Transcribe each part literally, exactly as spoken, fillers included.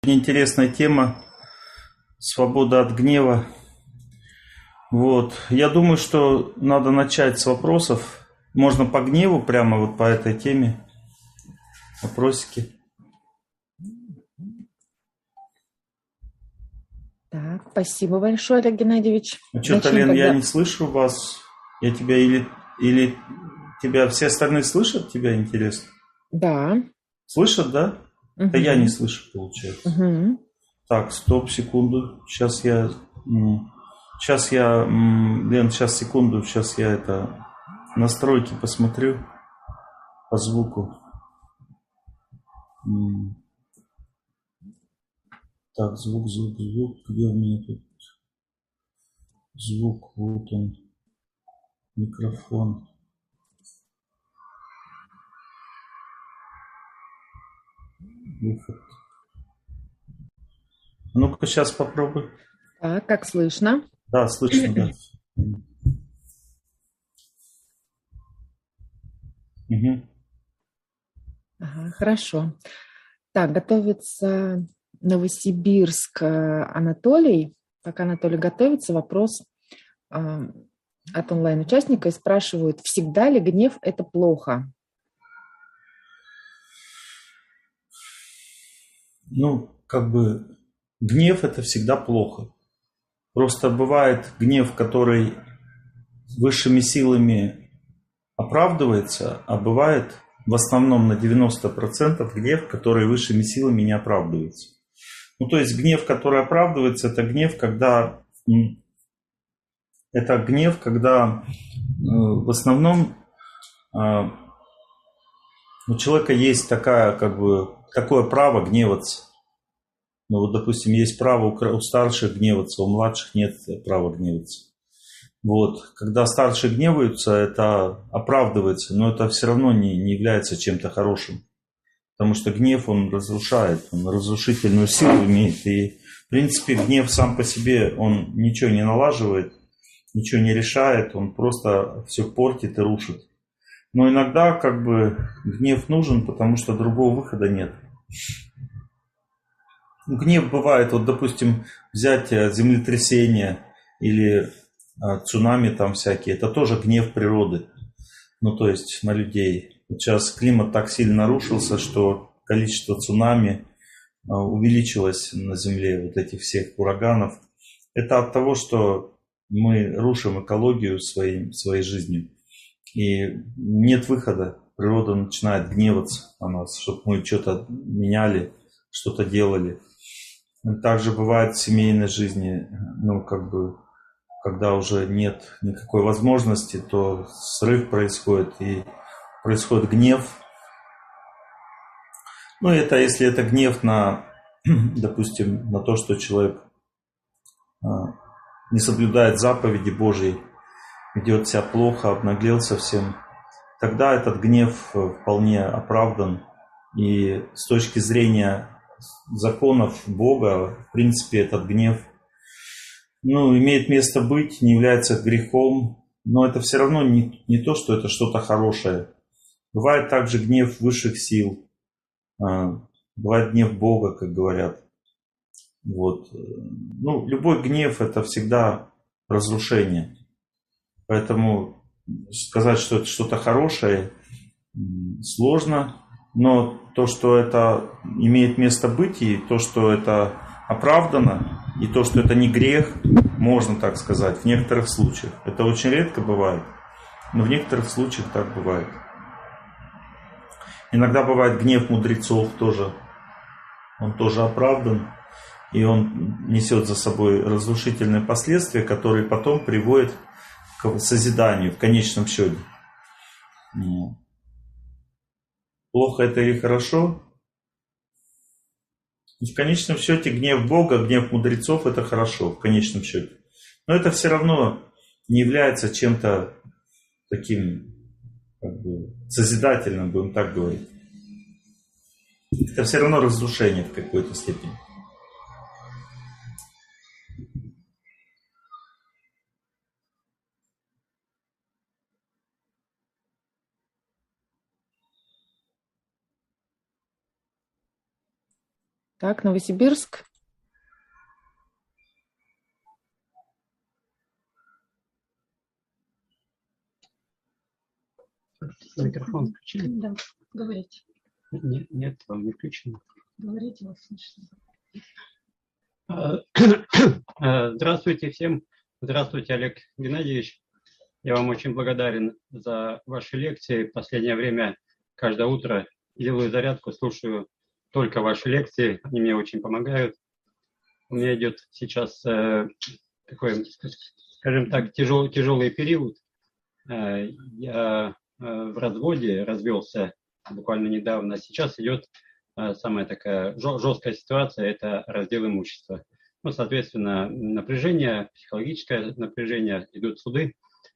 Интересная тема свобода от гнева. Вот. Я думаю, что надо начать с вопросов. Можно по гневу, прямо вот по этой теме. Вопросики. Так, спасибо большое, Олег Геннадьевич. А что, Начнем Толен, я тогда. не слышу вас. Я тебя или, или тебя все остальные слышат? Тебя интересно? Да. Слышат, да? Да я не Угу. слышу, получается. Угу. Так, стоп, секунду. Сейчас я... Сейчас я... Лен, сейчас, секунду. Сейчас я это... Настройки посмотрю по звуку. Так, звук, звук, звук. Где у меня тут звук? Вот он. Микрофон. Выход. Ну-ка, сейчас попробуй. Так, как слышно? Да, слышно, да. Угу. Ага, хорошо. Так, готовится Новосибирск, э, Анатолий. Пока Анатолий готовится, вопрос э, от онлайн-участника и спрашивают, всегда ли гнев – это плохо? Ну, как бы гнев это всегда плохо. Просто бывает гнев, который высшими силами оправдывается, а бывает в основном на девяносто процентов гнев, который высшими силами не оправдывается. Ну, то есть гнев, который оправдывается, это гнев, когда это гнев, когда э, в основном э, у человека есть такая, как бы, такое право гневаться. Ну вот, допустим, есть право у, у старших гневаться, у младших нет права гневаться. Вот, когда старшие гневаются, это оправдывается, но это все равно не, не является чем-то хорошим. Потому что гнев, он разрушает, он разрушительную силу имеет. И, в принципе, гнев сам по себе, он ничего не налаживает, ничего не решает, он просто все портит и рушит. Но иногда, как бы, гнев нужен, потому что другого выхода нет. Гнев бывает, вот, допустим, взять землетрясение или а, цунами там всякие, это тоже гнев природы. Ну, то есть на людей. Вот сейчас климат так сильно нарушился, что количество цунами а, увеличилось на Земле, вот этих всех ураганов. Это от того, что мы рушим экологию своей, своей жизнью. И нет выхода. Природа начинает гневаться на нас, чтобы мы что-то меняли, что-то делали. Также бывает в семейной жизни, ну, как бы, когда уже нет никакой возможности, то срыв происходит и происходит гнев. Ну, это если это гнев на, допустим, на то, что человек не соблюдает заповеди Божьи, ведет себя плохо, обнаглел совсем, тогда этот гнев вполне оправдан. И с точки зрения законов Бога, в принципе, этот гнев, ну, имеет место быть, не является грехом, но это все равно не, не то, что это что-то хорошее. Бывает также гнев высших сил, бывает гнев Бога, как говорят. Вот. Ну, любой гнев это всегда разрушение. Поэтому сказать, что это что-то хорошее, сложно. Но то, что это имеет место быть, и то, что это оправдано, и то, что это не грех, можно так сказать, в некоторых случаях. Это очень редко бывает, но в некоторых случаях так бывает. Иногда бывает гнев мудрецов тоже. Он тоже оправдан, и он несет за собой разрушительные последствия, которые потом приводят к созиданию в конечном счете. Плохо это или хорошо? В конечном счете гнев Бога, гнев мудрецов это хорошо, в конечном счете. Но это все равно не является чем-то таким, как бы, созидательным, будем так говорить. Это все равно разрушение в какой-то степени. Так, Новосибирск. Микрофон включили? Да, говорите. Нет, нет, вам не включено. Говорите, вас слышно. Здравствуйте всем. Здравствуйте, Олег Геннадьевич. Я вам очень благодарен за ваши лекции. В последнее время каждое утро делаю зарядку, слушаю только ваши лекции. Они мне очень помогают. У меня идет сейчас э, такой, скажем так, тяжелый, тяжелый период. Э, я э, в разводе, развелся буквально недавно. Сейчас идет э, самая такая жесткая ситуация, это раздел имущества. Ну, соответственно, напряжение, психологическое напряжение, идут суды.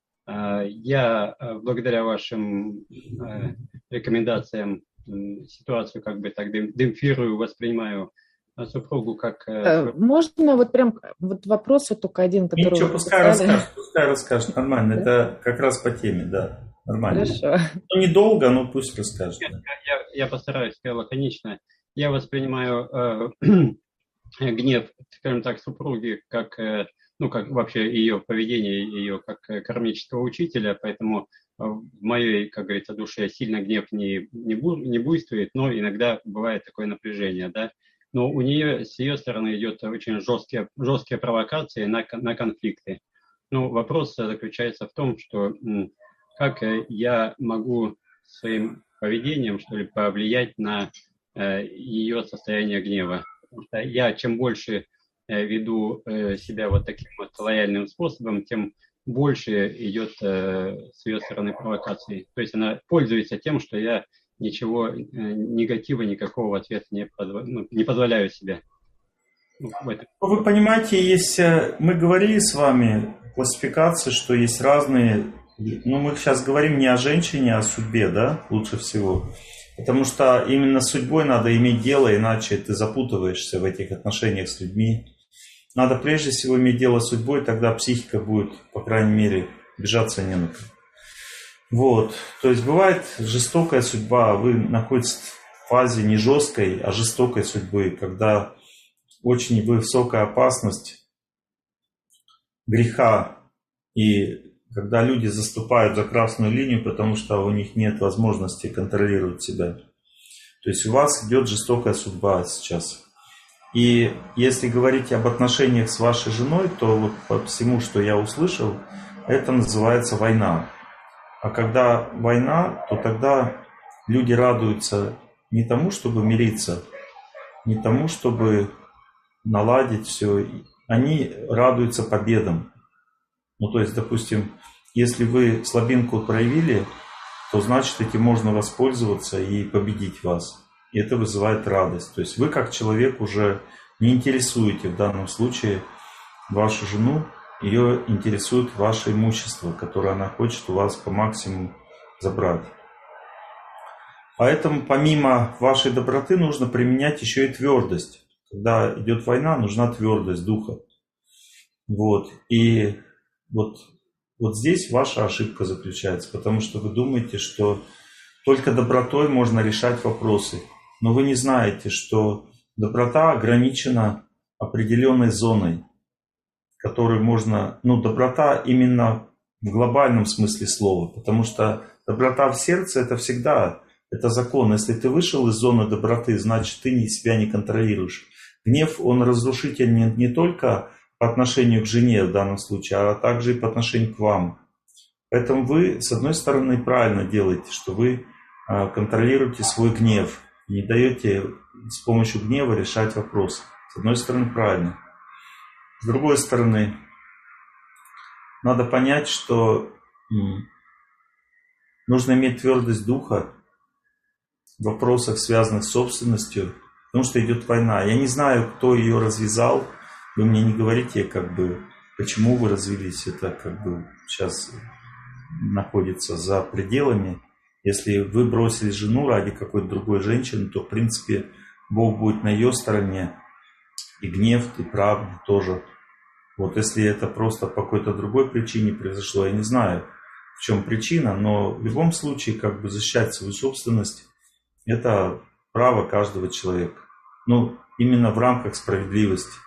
Э, я э, благодаря вашим э, рекомендациям э, ситуацию как бы так демпфирую, воспринимаю супругу как... Можно вот прям вот вопрос вот только один, который... Ничего, пускай расскажет, пускай расскажет, нормально, да? Это как раз по теме, да, нормально. Хорошо. Ну, недолго, но пусть расскажет. Я, я, я постараюсь, я лаконично. Я воспринимаю э, гнев, скажем так, супруги как, э, ну, как вообще ее поведение, ее как кармического учителя, поэтому в моей, как говорится, душе сильно гнев не, не, бу, не буйствует, но иногда бывает такое напряжение, да. Но у нее, с ее стороны, идет очень жесткие, жесткие провокации на, на конфликты. Ну, вопрос заключается в том, что как я могу своим поведением, что ли, повлиять на э, ее состояние гнева. Потому что я, чем больше э, веду э, себя вот таким вот лояльным способом, тем больше идет э, с ее стороны провокации. То есть она пользуется тем, что я ничего, э, негатива никакого в ответ не, подво... ну, не позволяю себе. Ну, вы понимаете, есть, мы говорили с вами классификации, что есть разные, ну мы сейчас говорим не о женщине, а о судьбе, да, лучше всего. Потому что именно с судьбой надо иметь дело, иначе ты запутываешься в этих отношениях с людьми. Надо прежде всего иметь дело с судьбой, тогда психика будет, по крайней мере, бежаться не на кого. Вот, то есть бывает жестокая судьба, вы находитесь в фазе не жесткой, а жестокой судьбы, когда очень высокая опасность греха, и когда люди заступают за красную линию, потому что у них нет возможности контролировать себя. То есть у вас идет жестокая судьба сейчас. И если говорить об отношениях с вашей женой, то вот по всему, что я услышал, это называется война. А когда война, то тогда люди радуются не тому, чтобы мириться, не тому, чтобы наладить все. Они радуются победам. Ну, то есть, допустим, если вы слабинку проявили, то значит, этим можно воспользоваться и победить вас. И это вызывает радость. То есть вы как человек уже не интересуете в данном случае вашу жену, ее интересует ваше имущество, которое она хочет у вас по максимуму забрать. Поэтому помимо вашей доброты нужно применять еще и твердость. Когда идет война, нужна твердость духа. Вот. И вот, вот здесь ваша ошибка заключается, потому что вы думаете, что только добротой можно решать вопросы. Но вы не знаете, что доброта ограничена определенной зоной, которую можно... Ну, доброта именно в глобальном смысле слова, потому что доброта в сердце – это всегда, это закон. Если ты вышел из зоны доброты, значит, ты себя не контролируешь. Гнев, он разрушительный не только по отношению к жене в данном случае, а также и по отношению к вам. Поэтому вы, с одной стороны, правильно делаете, что вы контролируете свой гнев, не даете с помощью гнева решать вопросы. С одной стороны, правильно. С другой стороны, надо понять, что нужно иметь твердость духа в вопросах, связанных с собственностью, потому что идет война. Я не знаю, кто ее развязал. Вы мне не говорите, как бы, почему вы развелись. Это как бы сейчас находится за пределами. Если вы бросили жену ради какой-то другой женщины, то, в принципе, Бог будет на ее стороне. И гнев, и правда тоже. Вот если это просто по какой-то другой причине произошло, я не знаю, в чем причина, но в любом случае, как бы защищать свою собственность, это право каждого человека. Ну, именно в рамках справедливости.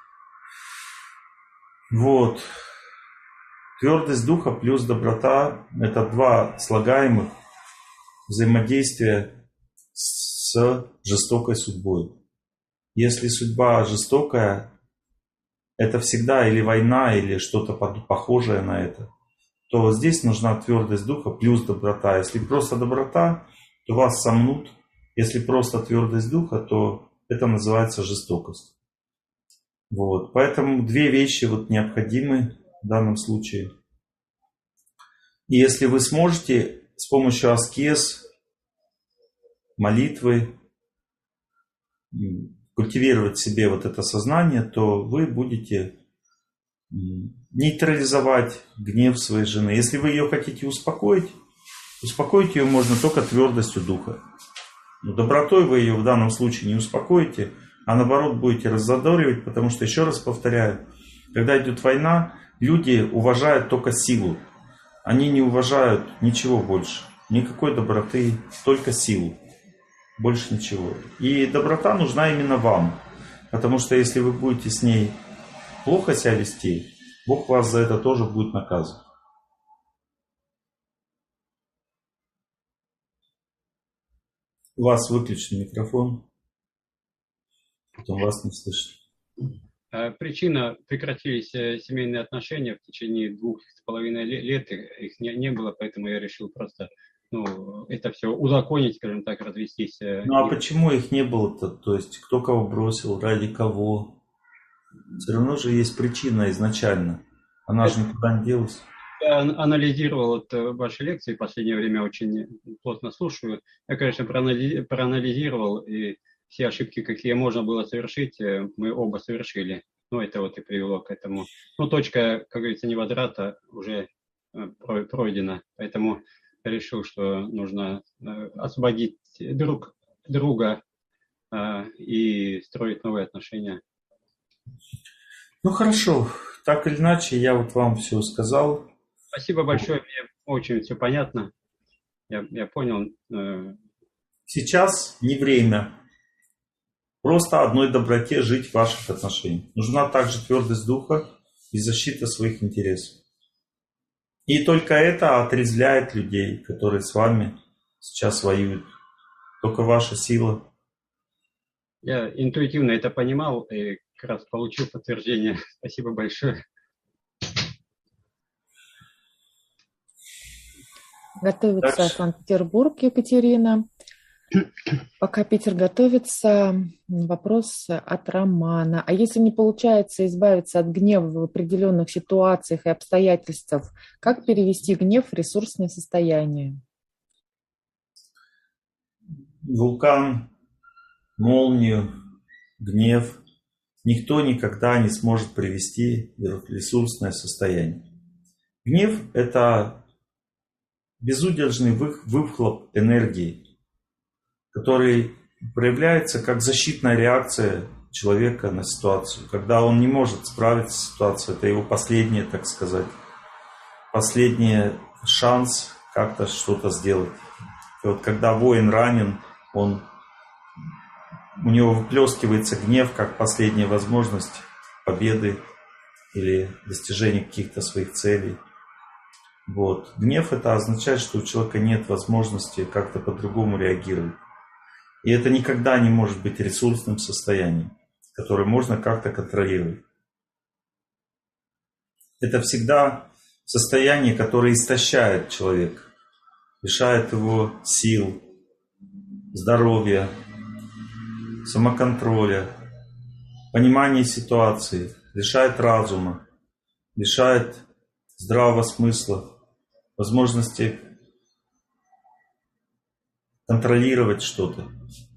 Вот. Твердость духа плюс доброта – это два слагаемых взаимодействия с жестокой судьбой. Если судьба жестокая, это всегда или война, или что-то похожее на это, то здесь нужна твердость духа плюс доброта. Если просто доброта, то вас сомнут. Если просто твердость духа, то это называется жестокость. Вот. Поэтому две вещи вот необходимы в данном случае. И если вы сможете с помощью аскез, молитвы культивировать в себе вот это сознание, то вы будете нейтрализовать гнев своей жены. Если вы ее хотите успокоить, успокоить ее можно только твердостью духа. Но добротой вы ее в данном случае не успокоите, а наоборот будете раззадоривать, потому что, еще раз повторяю, когда идет война, люди уважают только силу. Они не уважают ничего больше, никакой доброты, только силу. Больше ничего. И доброта нужна именно вам. Потому что если вы будете с ней плохо себя вести, Бог вас за это тоже будет наказывать. У вас выключен микрофон. Потом вас не слышно. Причина: прекратились семейные отношения в течение двух с половиной лет. Их не, не было, поэтому я решил просто ну, это все узаконить, скажем так, развестись. Ну а почему их не было-то? То есть кто кого бросил, ради кого? Все равно же есть причина изначально. Она это... же никуда не делась. Я анализировал вот ваши лекции, в последнее время очень плотно слушаю. Я, конечно, проанализировал, и все ошибки, какие можно было совершить, мы оба совершили. Ну, это вот и привело к этому. Ну, точка, как говорится, невозврата уже пройдена. Поэтому я решил, что нужно освободить друг друга и строить новые отношения. Ну, хорошо. Так или иначе, я вот вам все сказал. Спасибо большое. Мне очень все понятно. Я, я понял. Сейчас не время. Просто одной доброте жить в ваших отношениях. Нужна также твердость духа и защита своих интересов. И только это отрезвляет людей, которые с вами сейчас воюют. Только ваша сила. Я интуитивно это понимал и как раз получил подтверждение. Спасибо большое. Готовится так. Санкт-Петербург, Екатерина. Пока Питер готовится, вопрос от Романа. А если не получается избавиться от гнева в определенных ситуациях и обстоятельствах, как перевести гнев в ресурсное состояние? Вулкан, молнию, гнев никто никогда не сможет привести в ресурсное состояние. Гнев – это безудержный выхлоп энергии, который проявляется как защитная реакция человека на ситуацию. Когда он не может справиться с ситуацией, это его последний, так сказать, последний шанс как-то что-то сделать. И вот когда воин ранен, он, у него выплескивается гнев как последняя возможность победы или достижения каких-то своих целей. Вот. Гнев это означает, что у человека нет возможности как-то по-другому реагировать. И это никогда не может быть ресурсным состоянием, которое можно как-то контролировать. Это всегда состояние, которое истощает человека, лишает его сил, здоровья, самоконтроля, понимания ситуации, лишает разума, лишает здравого смысла, возможности контролировать что-то.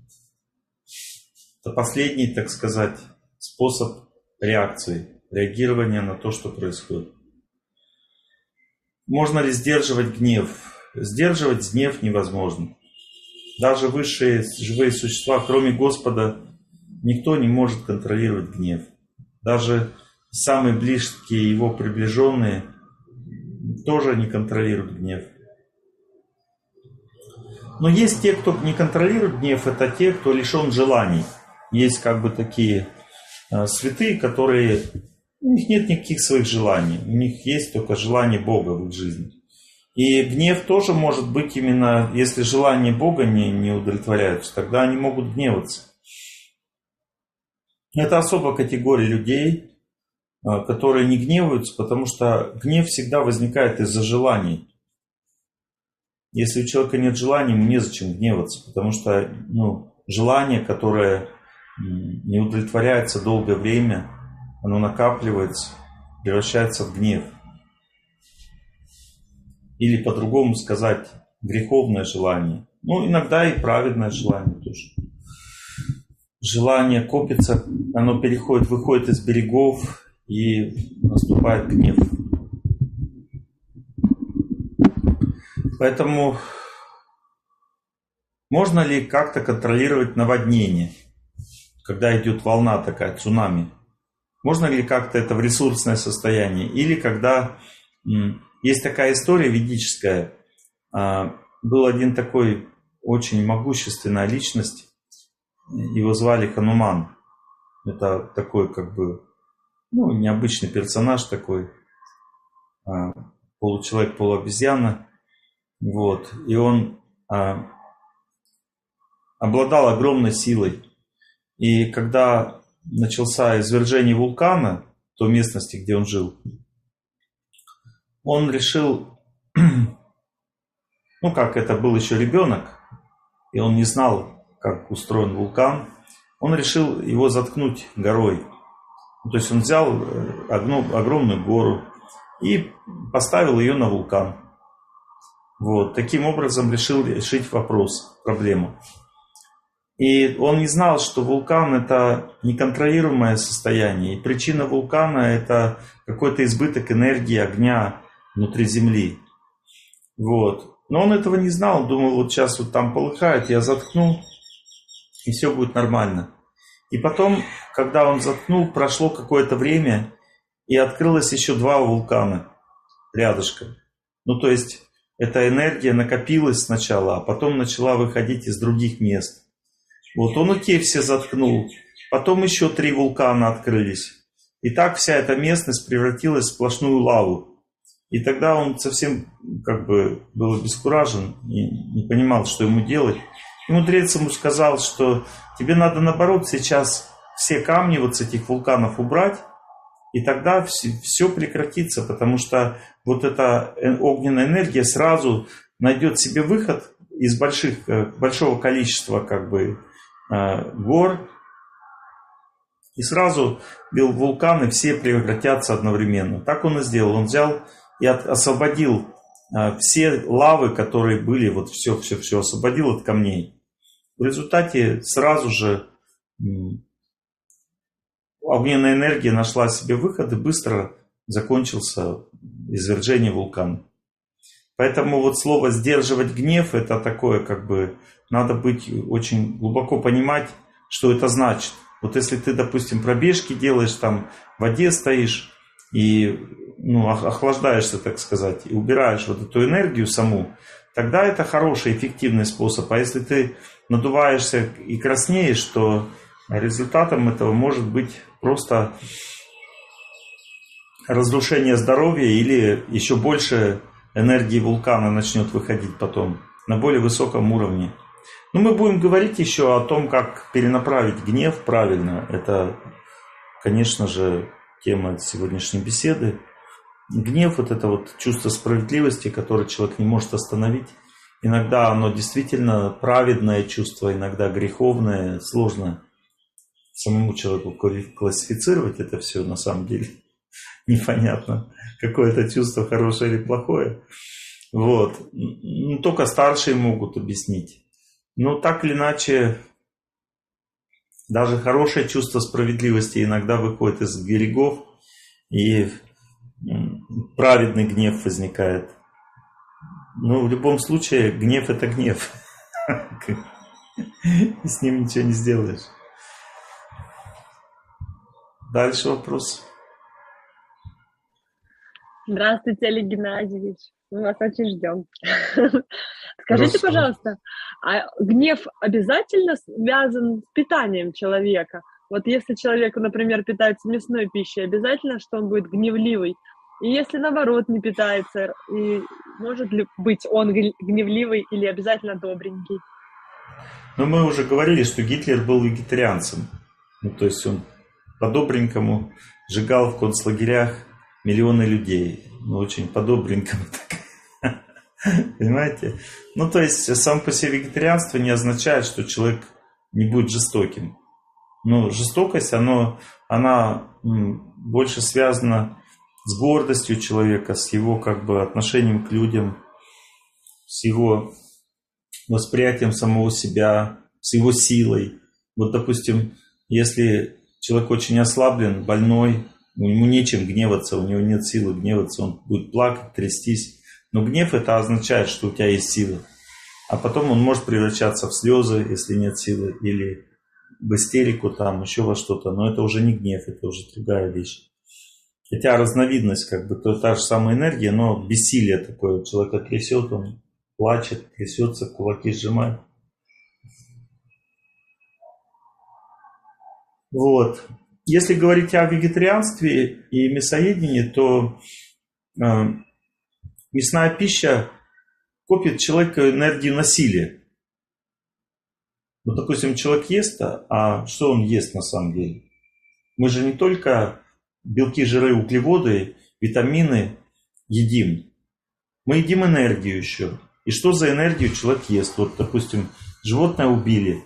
Это последний, так сказать, способ реакции, реагирования на то, что происходит. Можно ли сдерживать гнев? Сдерживать гнев невозможно. Даже высшие живые существа, кроме Господа, никто не может контролировать гнев. Даже самые близкие его приближенные тоже не контролируют гнев. Но есть те, кто не контролирует гнев, это те, кто лишен желаний. есть как бы такие э, святые, которые, у них нет никаких своих желаний, у них есть только желание Бога в их жизни. И гнев тоже может быть именно, если желание Бога не, не удовлетворяются, тогда они могут гневаться. Это особая категория людей, которые не гневаются, потому что гнев всегда возникает из-за желаний. Если у человека нет желаний, ему незачем гневаться, потому что ну, желание, которое не удовлетворяется долгое время, оно накапливается, превращается в гнев. Или по-другому сказать, греховное желание. Ну, иногда и праведное желание тоже. Желание копится, оно переходит, выходит из берегов и наступает гнев. Поэтому можно ли как-то контролировать наводнение, когда идет волна такая, цунами? Можно ли как-то это в ресурсное состояние? Или когда... Есть такая история ведическая. Был один такой очень могущественная личность. Его звали Хануман. Это такой как бы ну, необычный персонаж такой. Получеловек, полуобезьяна. Вот. И он обладал огромной силой. И когда начался извержение вулкана в той местности, где он жил, он решил, ну как это был еще ребенок, и он не знал, как устроен вулкан, он решил его заткнуть горой. То есть он взял огромную гору и поставил ее на вулкан. Вот. Таким образом решил решить вопрос, проблему. И он не знал, что вулкан это неконтролируемое состояние. И причина вулкана это какой-то избыток энергии огня внутри земли. Вот. Но он этого не знал. Он думал, вот сейчас вот там полыхает, я заткну, и все будет нормально. И потом, когда он заткнул, прошло какое-то время, и открылось еще два вулкана рядышком. Ну, то есть, эта энергия накопилась сначала, а потом начала выходить из других мест. Вот он и те все заткнул. Потом еще три вулкана открылись. И так вся эта местность превратилась в сплошную лаву. И тогда он совсем как бы был обескуражен и не понимал, что ему делать. И мудрец ему сказал, что тебе надо наоборот сейчас все камни вот с этих вулканов убрать, и тогда все, все прекратится, потому что вот эта огненная энергия сразу найдет себе выход из больших, большого количества как бы гор, и сразу вулканы все превратятся одновременно. Так он и сделал. Он взял и освободил все лавы, которые были, вот все, все, все освободил от камней. В результате сразу же огненная энергия нашла себе выход и быстро закончился извержение вулкана. Поэтому вот слово «сдерживать гнев» это такое, как бы, надо быть очень глубоко понимать, что это значит. Вот если ты, допустим, пробежки делаешь, там в воде стоишь и ну, охлаждаешься, так сказать, и убираешь вот эту энергию саму, тогда это хороший, эффективный способ. А если ты надуваешься и краснеешь, то результатом этого может быть просто разрушение здоровья или еще больше энергии вулкана начнет выходить потом на более высоком уровне. Но мы будем говорить еще о том, как перенаправить гнев правильно. Это, конечно же, тема сегодняшней беседы. Гнев – вот это вот чувство справедливости, которое человек не может остановить. Иногда оно действительно праведное чувство, иногда греховное, сложно самому человеку классифицировать это все на самом деле. Непонятно, какое это чувство, хорошее или плохое. Вот. Ну, только старшие могут объяснить. Но так или иначе, даже хорошее чувство справедливости иногда выходит из берегов, и праведный гнев возникает. Но в любом случае, гнев – это гнев. И с ним ничего не сделаешь. Дальше вопрос. Здравствуйте, Олег Геннадьевич. Мы вас очень ждем. Скажите, Хорошо. пожалуйста, А гнев обязательно связан с питанием человека? Вот если человек, например, питается мясной пищей, обязательно, что он будет гневливый? И если, наоборот, не питается, и может ли быть он гневливый или обязательно добренький? Но мы уже говорили, что Гитлер был вегетарианцем. Ну, то есть он по-добренькому сжигал в концлагерях миллионы людей. Ну, очень по-добренькому так. Понимаете? Ну, то есть сам по себе вегетарианство не означает, что человек не будет жестоким. Но жестокость, оно, она м, больше связана с гордостью человека, с его как бы отношением к людям, с его восприятием самого себя, с его силой. Вот, допустим, если человек очень ослаблен, больной, ему нечем гневаться, у него нет силы гневаться, он будет плакать, трястись. Но гнев это означает, что у тебя есть сила. А потом он может превращаться в слезы, если нет силы, или в истерику, там, еще во что-то. Но это уже не гнев, это уже другая вещь. Хотя разновидность, как бы, то та же самая энергия, но бессилие такое. Человека трясет, он плачет, трясется, кулаки сжимает. Вот. Если говорить о вегетарианстве и мясоедении, то э, мясная пища копит человеку энергию насилия. Вот, допустим, человек ест, а что он ест на самом деле? Мы же не только белки, жиры, углеводы, витамины едим. Мы едим энергию еще. И что за энергию человек ест? Вот, допустим, животное убили.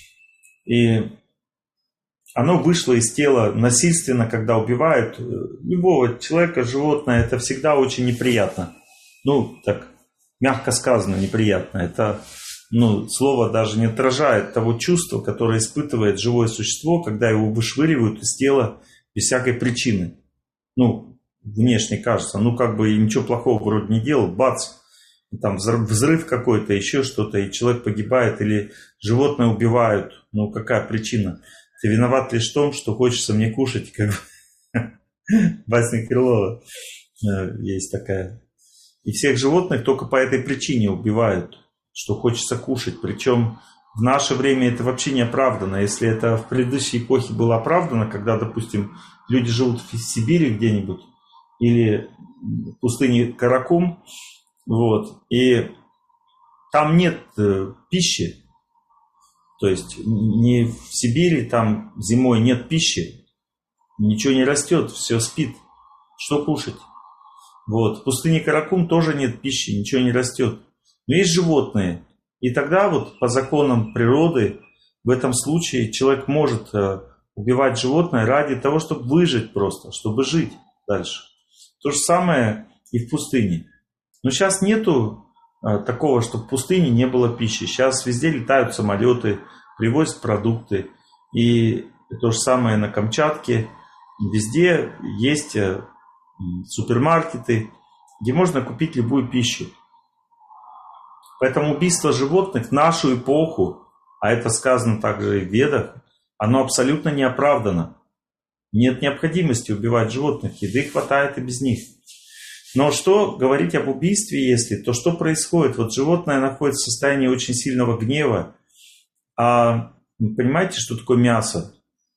И оно вышло из тела насильственно, когда убивают любого человека, животное. Это всегда очень неприятно. Ну, так, мягко сказано, неприятно. Это, ну, слово даже не отражает того чувства, которое испытывает живое существо, когда его вышвыривают из тела без всякой причины. Ну, внешне кажется, ну, как бы ничего плохого вроде не делал, бац, там взрыв какой-то, еще что-то, и человек погибает, или животное убивают. Ну, какая причина? Ты виноват лишь в том, что хочется мне кушать, как Басня Крылова есть такая. И всех животных только по этой причине убивают, что хочется кушать. Причем в наше время это вообще не оправдано. Если это в предыдущей эпохе было оправдано, когда, допустим, люди живут в Сибири где-нибудь или в пустыне Каракум, вот, и там нет э, пищи, то есть не в Сибири, там зимой нет пищи, ничего не растет, все спит, что кушать? Вот, в пустыне Каракум тоже нет пищи, ничего не растет, но есть животные. И тогда вот по законам природы в этом случае человек может э, убивать животное ради того, чтобы выжить просто, чтобы жить дальше. То же самое и в пустыне. Но сейчас нету э, такого, чтобы в пустыне не было пищи. Сейчас везде летают самолеты, привозят продукты. И то же самое на Камчатке. Везде есть э, супермаркеты, где можно купить любую пищу. Поэтому убийство животных в нашу эпоху, а это сказано также и в Ведах, оно абсолютно не оправдано. Нет необходимости убивать животных, еды хватает и без них. Но что говорить об убийстве, если, то что происходит? Вот животное находится в состоянии очень сильного гнева. А вы понимаете, что такое мясо?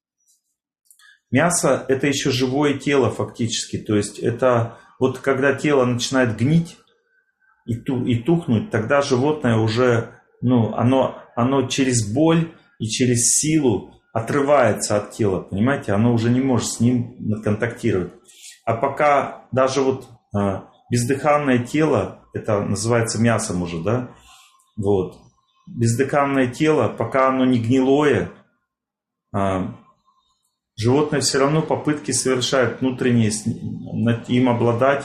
Мясо – это еще живое тело фактически. То есть это вот когда тело начинает гнить, И, ту, и тухнуть, тогда животное уже, ну, оно, оно через боль и через силу отрывается от тела, понимаете, оно уже не может с ним контактировать. А пока даже вот а, бездыханное тело, это называется мясом уже, да, вот, бездыханное тело, пока оно не гнилое, а, животное все равно попытки совершает внутренние, над им обладать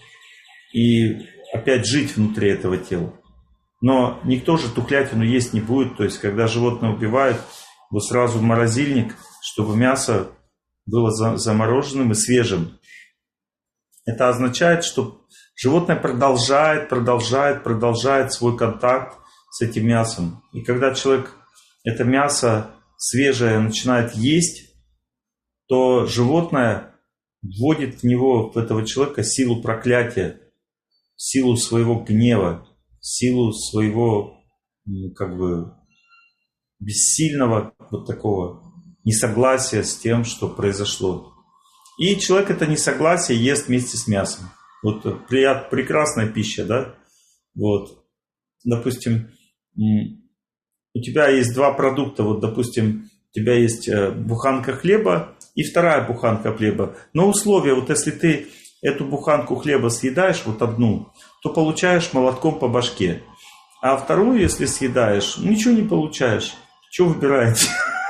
и опять жить внутри этого тела. Но никто же тухлятину есть не будет. То есть, когда животное убивают, его сразу в морозильник, чтобы мясо было замороженным и свежим. Это означает, что животное продолжает, продолжает, продолжает свой контакт с этим мясом. И когда человек это мясо свежее начинает есть, то животное вводит в него, в этого человека, силу проклятия, силу своего гнева, силу своего как бы бессильного вот такого несогласия с тем, что произошло. И человек это несогласие ест вместе с мясом. Вот прият, прекрасная пища, да? Вот. Допустим, у тебя есть два продукта. Вот, допустим, у тебя есть буханка хлеба и вторая буханка хлеба. Но условие, вот если ты эту буханку хлеба съедаешь, вот одну, то получаешь молотком по башке. А вторую, если съедаешь, ничего не получаешь. Что выбираете?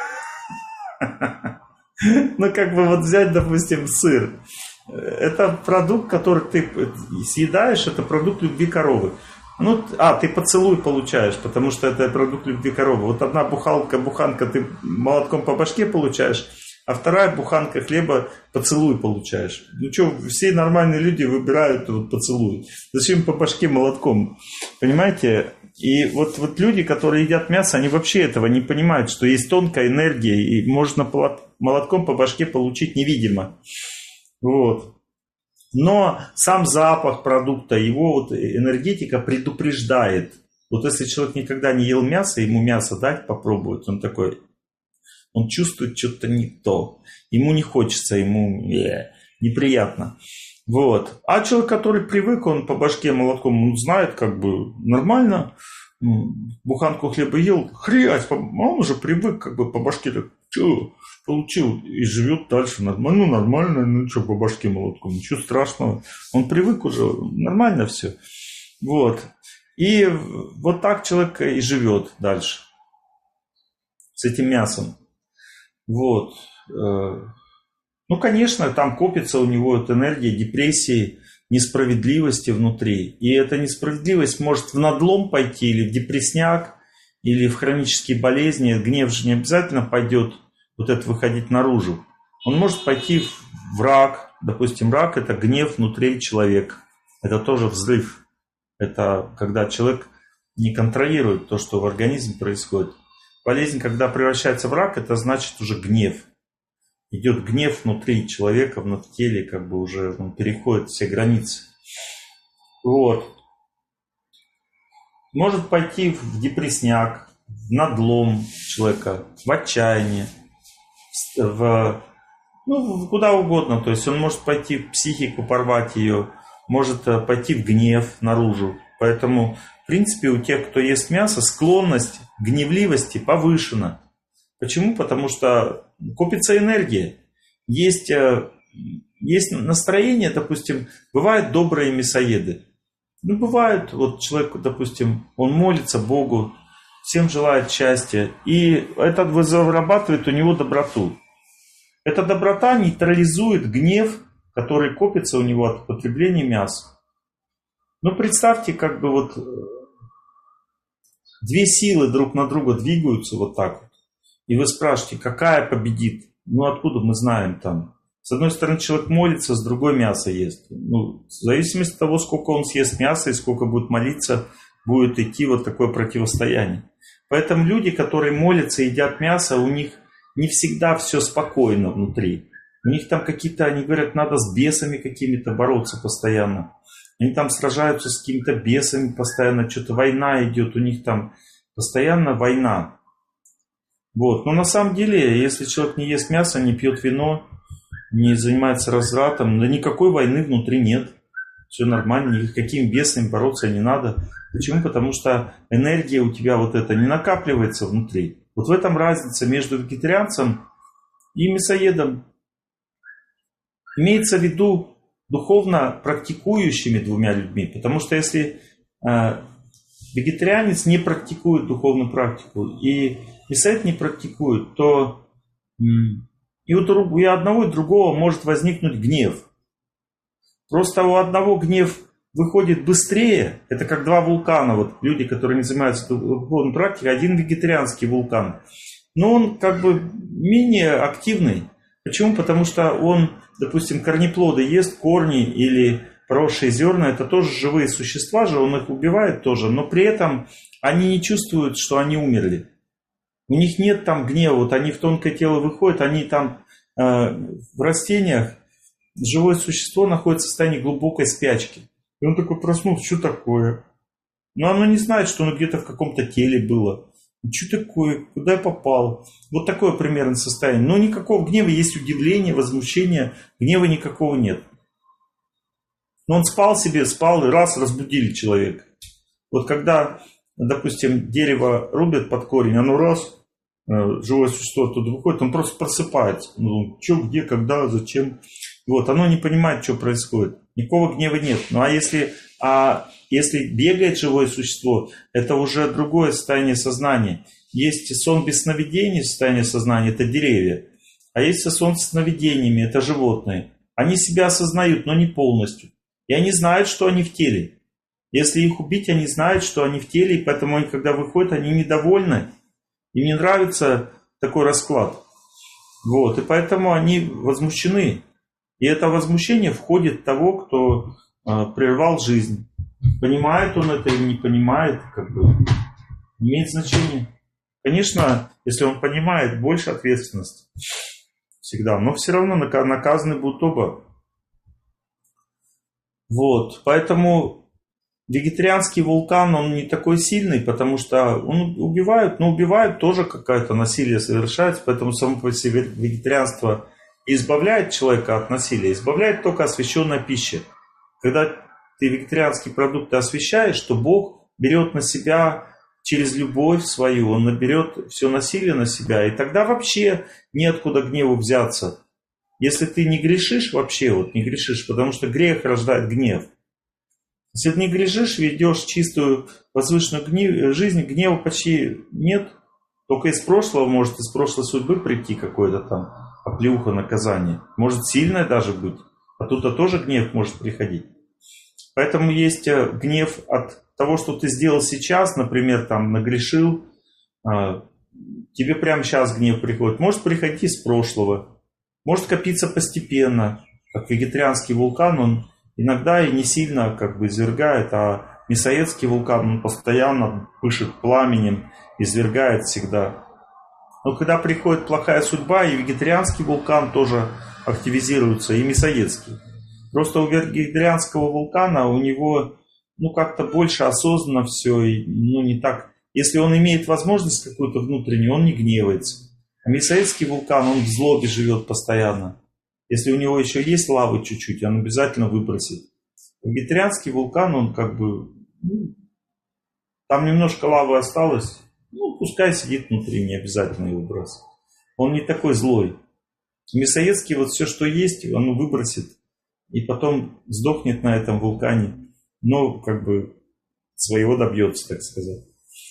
Ну, как бы вот взять, допустим, сыр. Это продукт, который ты съедаешь, это продукт любви коровы. Ну, а, ты поцелуй получаешь, потому что это продукт любви коровы. Вот одна бухалка, буханка ты молотком по башке получаешь, а вторая буханка хлеба поцелуй получаешь. Ну что, все нормальные люди выбирают вот поцелуй. Зачем по башке молотком? Понимаете? И вот, вот люди, которые едят мясо, они вообще этого не понимают, что есть тонкая энергия, и можно молотком по башке получить невидимо. Вот. Но сам запах продукта, его вот энергетика предупреждает. Вот если человек никогда не ел мясо, ему мясо дать попробовать, он такой, он чувствует что-то не то. Ему не хочется, ему э, неприятно. Вот. А человек, который привык, он по башке молотком, он знает, как бы нормально, буханку хлеба ел, хрясь, он уже привык, как бы по башке, так, что, получил, и живет дальше нормально, ну нормально, ну что, по башке молотком, ничего страшного, он привык уже, нормально все. Вот. И вот так человек и живет дальше, с этим мясом. Вот. Ну, конечно, там копится у него эта энергия депрессии, несправедливости внутри. И эта несправедливость может в надлом пойти, или в депрессняк, или в хронические болезни. Гнев же не обязательно пойдет вот это выходить наружу. Он может пойти в рак. Допустим, рак – это гнев внутри человека. Это тоже взрыв. Это когда человек не контролирует то, что в организме происходит. Болезнь, когда превращается в рак, это значит уже гнев. Идет гнев внутри человека, в теле, как бы уже он переходит все границы. Вот. Может пойти в депрессняк, в надлом человека, в отчаяние, в, ну, куда угодно. То есть он может пойти в психику, порвать ее, может пойти в гнев наружу. Поэтому, в принципе, у тех, кто ест мясо, склонность к гневливости повышена. Почему? Потому что копится энергия. Есть, есть настроение, допустим, бывают добрые мясоеды. Ну, бывает, вот человек, допустим, он молится Богу, всем желает счастья, и это вырабатывает у него доброту. Эта доброта нейтрализует гнев, который копится у него от потребления мяса. Ну, представьте, как бы вот две силы друг на друга двигаются вот так вот. И вы спрашиваете, какая победит? Ну, откуда мы знаем там? С одной стороны, человек молится, с другой мясо ест. Ну, в зависимости от того, сколько он съест мяса и сколько будет молиться, будет идти вот такое противостояние. Поэтому люди, которые молятся и едят мясо, у них не всегда все спокойно внутри. У них там какие-то, они говорят, надо с бесами какими-то бороться постоянно. Они там сражаются с какими-то бесами постоянно, что-то война идет, у них там постоянно война. Вот. Но на самом деле, если человек не ест мясо, не пьет вино, не занимается развратом, да никакой войны внутри нет. Все нормально, никакими бесами бороться не надо. Почему? Потому что энергия у тебя вот эта не накапливается внутри. Вот в этом разница между вегетарианцем и мясоедом. Имеется в виду духовно практикующими двумя людьми. Потому что если э, вегетарианец не практикует духовную практику и мясоед не практикует, то м- и, у друг, и у одного и другого может возникнуть гнев. Просто у одного гнев выходит быстрее. Это как два вулкана. Вот люди, которые не занимаются духовной практикой, один вегетарианский вулкан. Но он как бы менее активный. Почему? Потому что он, допустим, корнеплоды ест, корни или поросшие зерна. Это тоже живые существа же, он их убивает тоже. Но при этом они не чувствуют, что они умерли. У них нет там гнева. Вот они в тонкое тело выходят, они там э, в растениях. Живое существо находится в состоянии глубокой спячки. И он такой проснулся, что такое? Но оно не знает, что оно где-то в каком-то теле было. Что такое? Куда я попал? Вот такое примерно состояние. Но никакого гнева, есть удивление, возмущение. Гнева никакого нет. Но он спал себе, спал, и раз разбудили человека. Вот когда, допустим, дерево рубят под корень, оно раз, живое существо оттуда выходит, он просто просыпается. Ну, что, где, когда, зачем? Вот, оно не понимает, что происходит. Никакого гнева нет. Ну, а если, а если бегает живое существо, это уже другое состояние сознания. Есть сон без сновидений, состояние сознания, это деревья. А есть сон с сновидениями, это животные. Они себя осознают, но не полностью. И они знают, что они в теле. Если их убить, они знают, что они в теле, и поэтому они, когда выходят, они недовольны. Им не нравится такой расклад. Вот, и поэтому они возмущены. И это возмущение входит в того, кто э, прервал жизнь. Понимает он это или не понимает, как бы, не имеет значения. Конечно, если он понимает, больше ответственности всегда. Но все равно наказаны будут оба. Вот, поэтому вегетарианский вулкан, он не такой сильный, потому что он убивает, но убивает тоже какое-то насилие совершается, поэтому само по себе вегетарианство избавляет человека от насилия, избавляет только освященная пища. Когда ты вегетарианские продукты освящаешь, то Бог берет на себя через любовь свою, Он наберет все насилие на себя, и тогда вообще неоткуда гневу взяться. Если ты не грешишь вообще, вот не грешишь, потому что грех рождает гнев. Если ты не грешишь, ведешь чистую возвышенную гнев, жизнь, гнева почти нет. Только из прошлого, может из прошлой судьбы прийти какое-то там оплеуха, наказание. Может сильное даже быть. Оттуда тоже гнев может приходить. Поэтому есть гнев от того, что ты сделал сейчас, например, там нагрешил. Тебе прямо сейчас гнев приходит. Может приходить из прошлого. Может копиться постепенно, как вегетарианский вулкан, он иногда и не сильно как бы извергает, а мясоедский вулкан, он постоянно пышет пламенем, извергает всегда. Но когда приходит плохая судьба, и вегетарианский вулкан тоже активизируется, и мясоедский. Просто у вегетарианского вулкана у него ну как-то больше осознанно все, и, ну не так. Если он имеет возможность какую-то внутреннюю, он не гневается. А мясоедский вулкан, он в злобе живет постоянно. Если у него еще есть лавы чуть-чуть, он обязательно выбросит. Вегетарианский вулкан, он как бы... Ну, там немножко лавы осталось. Ну, пускай сидит внутри, не обязательно его бросить. Он не такой злой. Мясоедский вот все, что есть, он выбросит. И потом сдохнет на этом вулкане. Но как бы своего добьется, так сказать.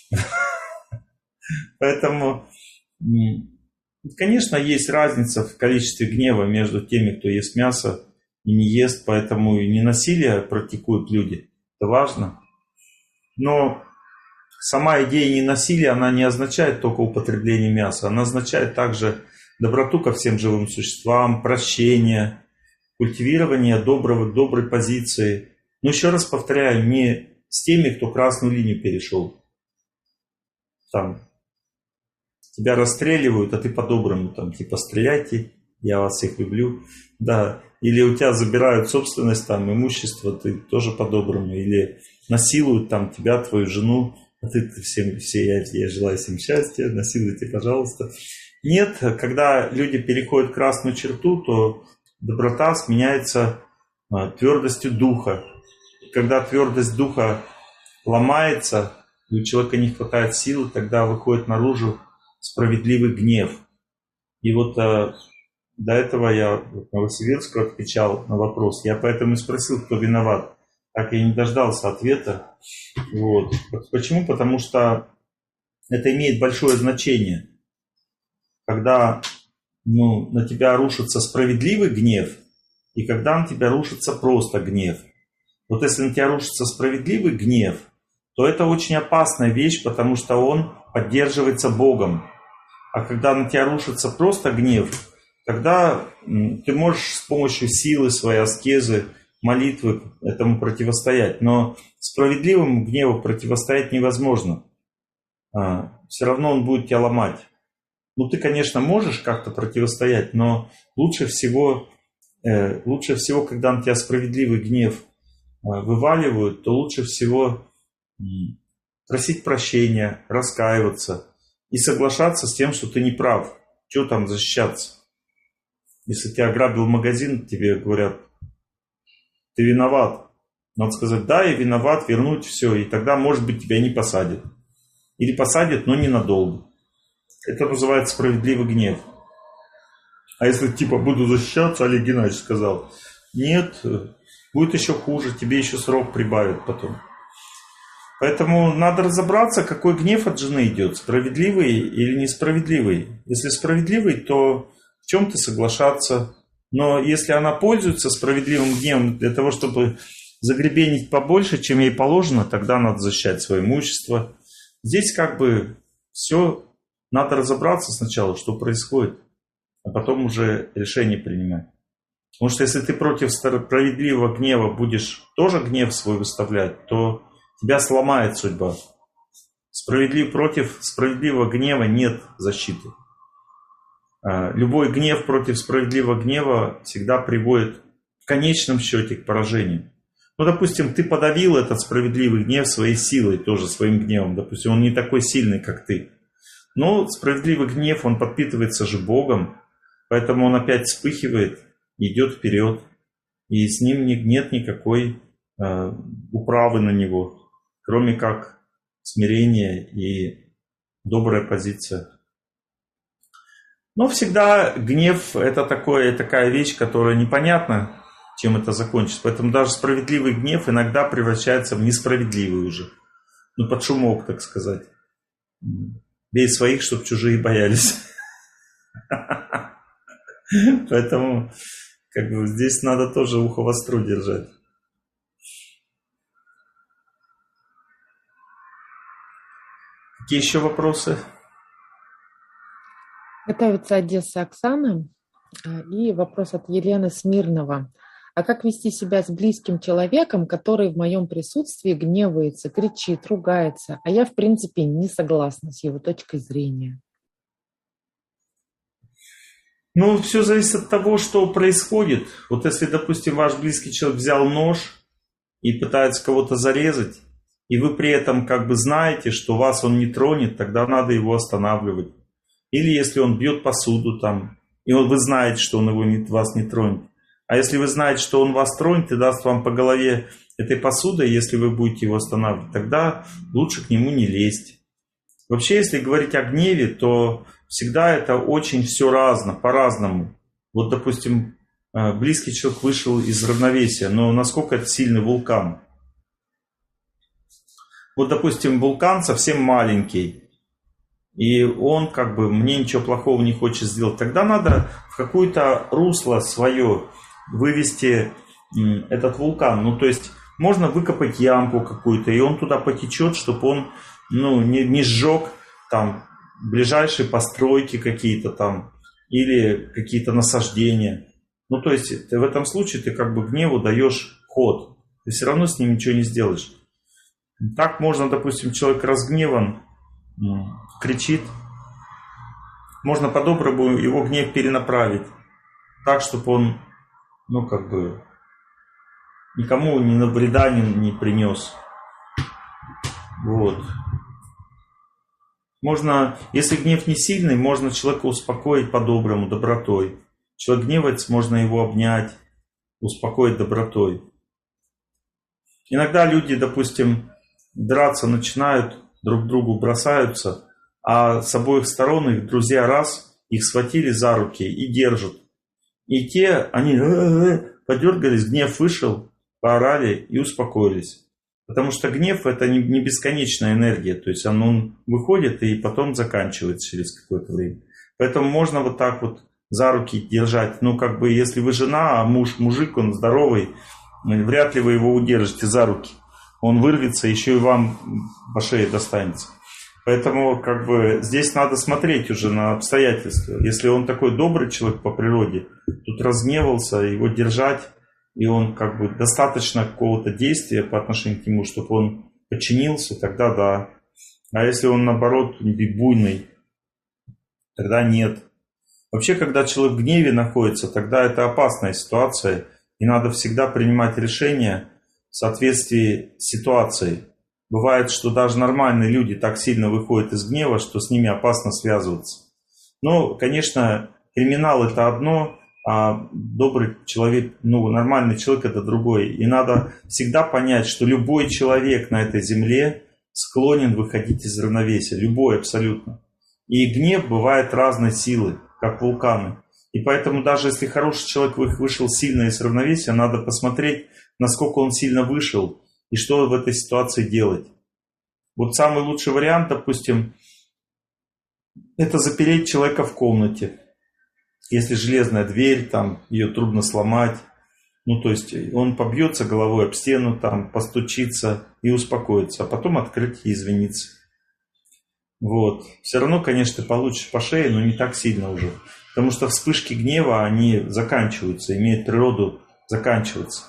Поэтому... Конечно, есть разница в количестве гнева между теми, кто ест мясо и не ест, поэтому и не насилие практикуют люди. Это важно. Но сама идея ненасилия, она не означает только употребление мяса. Она означает также доброту ко всем живым существам, прощение, культивирование доброго, доброй позиции. Но еще раз повторяю, не с теми, кто красную линию перешел. Там тебя расстреливают, а ты по-доброму, там, типа, стреляйте, я вас всех люблю, да, или у тебя забирают собственность, там, имущество, ты тоже по-доброму, или насилуют, там, тебя, твою жену, а ты, ты всем, все, я, я желаю всем счастья, насилуйте, пожалуйста. Нет, когда люди переходят красную черту, то доброта сменяется а, твердостью духа. И когда твердость духа ломается, и у человека не хватает силы, тогда выходит наружу справедливый гнев. И вот а, до этого я в Новосибирску отвечал на вопрос. Я поэтому и спросил, кто виноват. Так я не дождался ответа. Вот. Почему? Потому что это имеет большое значение. Когда ну, на тебя рушится справедливый гнев, и когда на тебя рушится просто гнев. Вот если на тебя рушится справедливый гнев, то это очень опасная вещь, потому что он поддерживается Богом. А когда на тебя рушится просто гнев, тогда ты можешь с помощью силы своей аскезы, молитвы этому противостоять. Но справедливому гневу противостоять невозможно. Все равно он будет тебя ломать. Ну, ты, конечно, можешь как-то противостоять, но лучше всего, э, лучше всего, когда на тебя справедливый гнев э, вываливают, то лучше всего просить прощения, раскаиваться и соглашаться с тем, что ты не прав. Чего там защищаться? Если тебя ограбил магазин, тебе говорят, ты виноват. Надо сказать, да, я виноват, вернуть все, и тогда, может быть, тебя не посадят. Или посадят, но ненадолго. Это называется справедливый гнев. А если типа буду защищаться, Олег Геннадьевич сказал, нет, будет еще хуже, тебе еще срок прибавят потом. Поэтому надо разобраться, какой гнев от жены идет, справедливый или несправедливый. Если справедливый, то в чем-то соглашаться. Но если она пользуется справедливым гневом для того, чтобы загребенить побольше, чем ей положено, тогда надо защищать свое имущество. Здесь как бы все, надо разобраться сначала, что происходит, а потом уже решение принимать. Потому что если ты против справедливого гнева будешь тоже гнев свой выставлять, то тебя сломает судьба. Справедлив, против справедливого гнева нет защиты. Любой гнев против справедливого гнева всегда приводит в конечном счете к поражению. Ну, допустим, ты подавил этот справедливый гнев своей силой, тоже своим гневом. Допустим, он не такой сильный, как ты. Но справедливый гнев, он подпитывается же Богом, поэтому он опять вспыхивает, идет вперед, и с ним нет никакой э, управы на него, кроме как смирение и добрая позиция. Но всегда гнев – это такое, такая вещь, которая непонятна, чем это закончится. Поэтому даже справедливый гнев иногда превращается в несправедливый уже. Ну, под шумок, так сказать. Бей своих, чтоб чужие боялись. Поэтому как бы здесь надо тоже ухо востро держать. Какие еще вопросы? Готовится Одесса Оксана. И вопрос от Елены Смирнова. А как вести себя с близким человеком, который в моем присутствии гневается, кричит, ругается, а я, в принципе, не согласна с его точкой зрения? Ну, все зависит от того, что происходит. Вот если, допустим, ваш близкий человек взял нож и пытается кого-то зарезать, и вы при этом как бы знаете, что вас он не тронет, тогда надо его останавливать. Или если он бьет посуду там, и вы знаете, что он его не, вас не тронет. А если вы знаете, что он вас тронет и даст вам по голове этой посудой, если вы будете его останавливать, тогда лучше к нему не лезть. Вообще, если говорить о гневе, то всегда это очень все разно, по-разному. Вот, допустим, близкий человек вышел из равновесия, но насколько это сильный вулкан? Вот, допустим, вулкан совсем маленький, и он как бы мне ничего плохого не хочет сделать. Тогда надо в какое-то русло свое вывести этот вулкан. Ну, то есть можно выкопать ямку какую-то, и он туда потечет, чтобы он ну, не, не сжег там ближайшие постройки какие-то там или какие-то насаждения. Ну, то есть ты в этом случае ты как бы гневу даешь ход. Ты все равно с ним ничего не сделаешь. Так можно, допустим, человек разгневан, кричит. Можно по-доброму его гнев перенаправить так, чтобы он, ну, как бы, никому ни вреда не, не принес. Вот. Можно, если гнев не сильный, можно человека успокоить по-доброму, добротой. Человек гневается, можно его обнять, успокоить добротой. Иногда люди, допустим, драться начинают, друг другу бросаются, а с обоих сторон их друзья раз, их схватили за руки и держат. И те, они подергались, гнев вышел, поорали и успокоились. Потому что гнев – это не бесконечная энергия, то есть он, он выходит и потом заканчивается через какое-то время. Поэтому можно вот так вот за руки держать. Ну, как бы, если вы жена, а муж мужик, он здоровый, вряд ли вы его удержите за руки. Он вырвется, еще и вам по шее достанется. Поэтому как бы здесь надо смотреть уже на обстоятельства. Если он такой добрый человек по природе, тут разгневался, его держать, и он как бы достаточно какого-то действия по отношению к нему, чтобы он подчинился, тогда да. А если он наоборот буйный, тогда нет. Вообще, когда человек в гневе находится, тогда это опасная ситуация, и надо всегда принимать решения в соответствии с ситуацией. Бывает, что даже нормальные люди так сильно выходят из гнева, что с ними опасно связываться. Но, конечно, криминал – это одно, а добрый человек, ну, нормальный человек – это другое. И надо всегда понять, что любой человек на этой земле склонен выходить из равновесия. Любой абсолютно. И гнев бывает разной силы, как вулканы. И поэтому даже если хороший человек вышел сильно из равновесия, надо посмотреть, насколько он сильно вышел и что в этой ситуации делать. Вот самый лучший вариант, допустим, это запереть человека в комнате. Если железная дверь, там ее трудно сломать. Ну, то есть он побьется головой об стену, там постучится и успокоится, а потом открыть и извиниться. Вот. Все равно, конечно, ты получишь по шее, но не так сильно уже. Потому что вспышки гнева, они заканчиваются, имеют природу заканчиваться.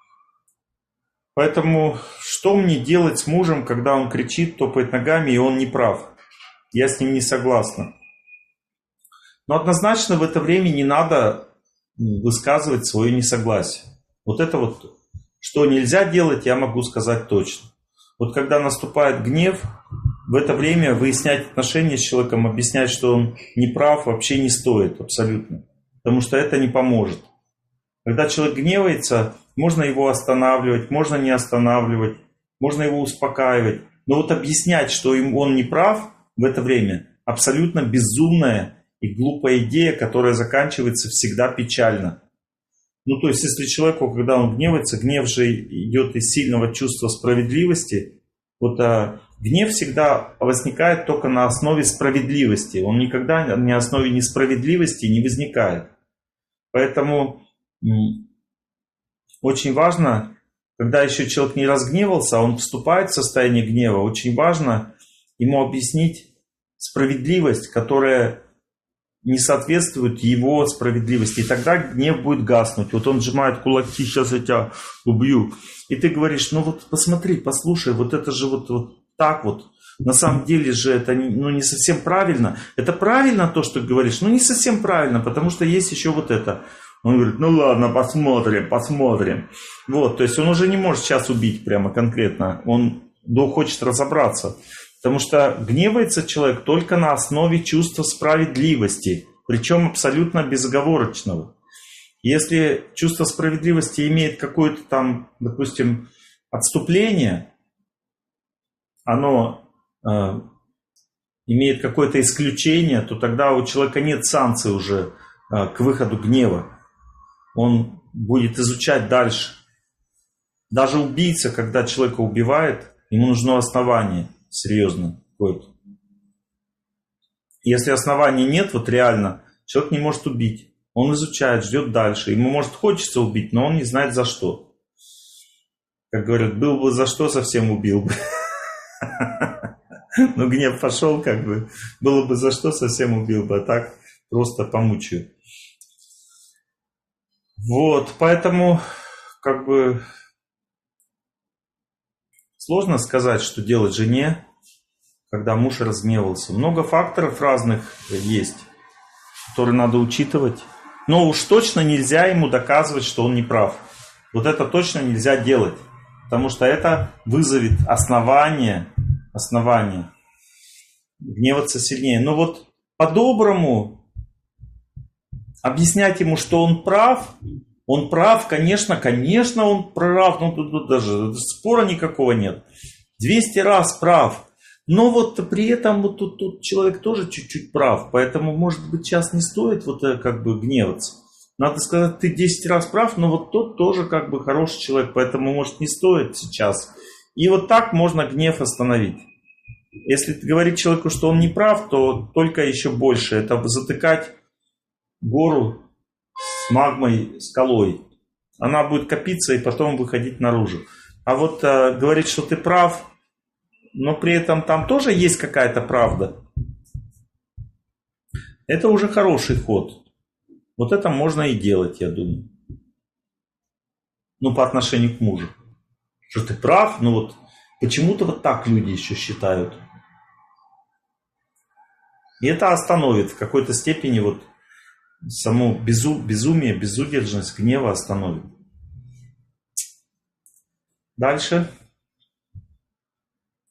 Поэтому что мне делать с мужем, когда он кричит, топает ногами, и он не прав? Я с ним не согласна. Но однозначно в это время не надо высказывать свое несогласие. Вот это вот, что нельзя делать, я могу сказать точно. Вот когда наступает гнев, в это время выяснять отношения с человеком, объяснять, что он не прав, вообще не стоит абсолютно. Потому что это не поможет. Когда человек гневается, можно его останавливать, можно не останавливать, можно его успокаивать. Но вот объяснять, что он не прав в это время, абсолютно безумная и глупая идея, которая заканчивается всегда печально. Ну, то есть, если человеку, когда он гневается, гнев же идет из сильного чувства справедливости, вот а, гнев всегда возникает только на основе справедливости. Он никогда на основе несправедливости не возникает. Поэтому м- очень важно, когда еще человек не разгневался, а он вступает в состояние гнева, очень важно ему объяснить справедливость, которая не соответствует его справедливости. И тогда гнев будет гаснуть. Вот он сжимает кулаки, сейчас я тебя убью. И ты говоришь, ну вот посмотри, послушай, вот это же вот, вот так вот. На самом деле же это ну, не совсем правильно. Это правильно то, что ты говоришь, но не совсем правильно, потому что есть еще вот это. Он говорит, ну ладно, посмотрим, посмотрим. Вот, то есть он уже не может сейчас убить прямо конкретно. Он да, хочет разобраться. Потому что гневается человек только на основе чувства справедливости, причем абсолютно безоговорочного. Если чувство справедливости имеет какое-то там, допустим, отступление, оно э, имеет какое-то исключение, то тогда у человека нет санкций уже э, к выходу гнева. Он будет изучать дальше. Даже убийца, когда человека убивает, ему нужно основание. Серьезно какое-то. Если оснований нет, вот реально, человек не может убить. Он изучает, ждет дальше. Ему, может, хочется убить, но он не знает за что. Как говорят, был бы за что, совсем убил бы. Ну, гнев пошел, как бы. Было бы за что, совсем убил бы. А так просто помучаю. Вот, поэтому, как бы... Сложно сказать, что делать жене, когда муж разгневался. Много факторов разных есть, которые надо учитывать. Но уж точно нельзя ему доказывать, что он не прав. Вот это точно нельзя делать. Потому что это вызовет основание, основание гневаться сильнее. Но вот по-доброму объяснять ему, что он прав... Он прав, конечно, конечно, он прав, ну тут, тут даже спора никакого нет. двести раз прав. Но вот при этом вот тут, тут человек тоже чуть-чуть прав. Поэтому, может быть, сейчас не стоит вот как бы гневаться. Надо сказать, ты десять раз прав, но вот тот тоже как бы хороший человек. Поэтому, может, не стоит сейчас. И вот так можно гнев остановить. Если говорить человеку, что он не прав, то только еще больше. Это затыкать гору с магмой, скалой. Она будет копиться и потом выходить наружу. А вот э, говорить, что ты прав, но при этом там тоже есть какая-то правда, это уже хороший ход. Вот это можно и делать, я думаю. Ну, по отношению к мужу. Что ты прав, но вот почему-то вот так люди еще считают. И это остановит в какой-то степени вот само безу, безумие, безудержность гнева остановит. Дальше.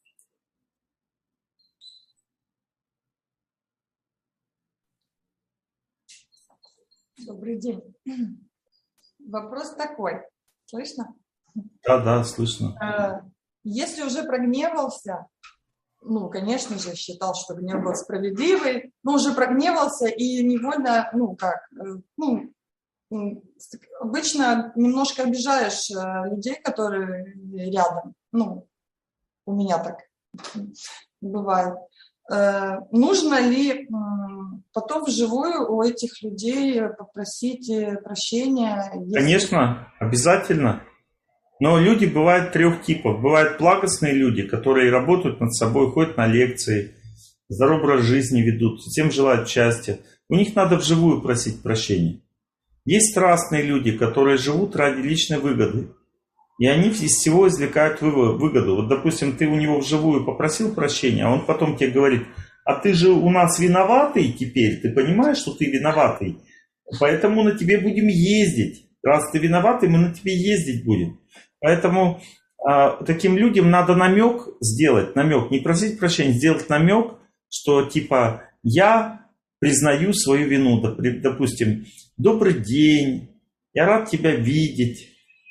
Добрый день. Вопрос такой. Слышно? Да, да, слышно. Если уже прогневался, ну, конечно же, считал, что гнев был справедливый, но уже прогневался и невольно, ну, как, ну, обычно немножко обижаешь людей, которые рядом. Ну, у меня так бывает. Нужно ли потом вживую у этих людей попросить прощения? Если... Конечно, обязательно. Но люди бывают трех типов. Бывают благостные люди, которые работают над собой, ходят на лекции, здоровый образ жизни ведут, всем желают счастья. У них надо вживую просить прощения. Есть страстные люди, которые живут ради личной выгоды. И они из всего извлекают выгоду. Вот, допустим, ты у него вживую попросил прощения, а он потом тебе говорит: а ты же у нас виноватый теперь, ты понимаешь, что ты виноватый, поэтому на тебе будем ездить. Раз ты виноватый, мы на тебе ездить будем. Поэтому э, таким людям надо намек сделать, намек, не просить прощения, сделать намек, что типа я признаю свою вину, допустим, добрый день, я рад тебя видеть.